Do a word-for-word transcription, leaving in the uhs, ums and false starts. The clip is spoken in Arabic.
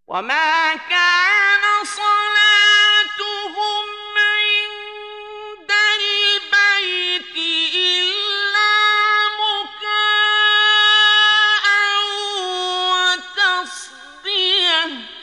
وما كان صلاتهم عند البيت إلا مكاء وتصديه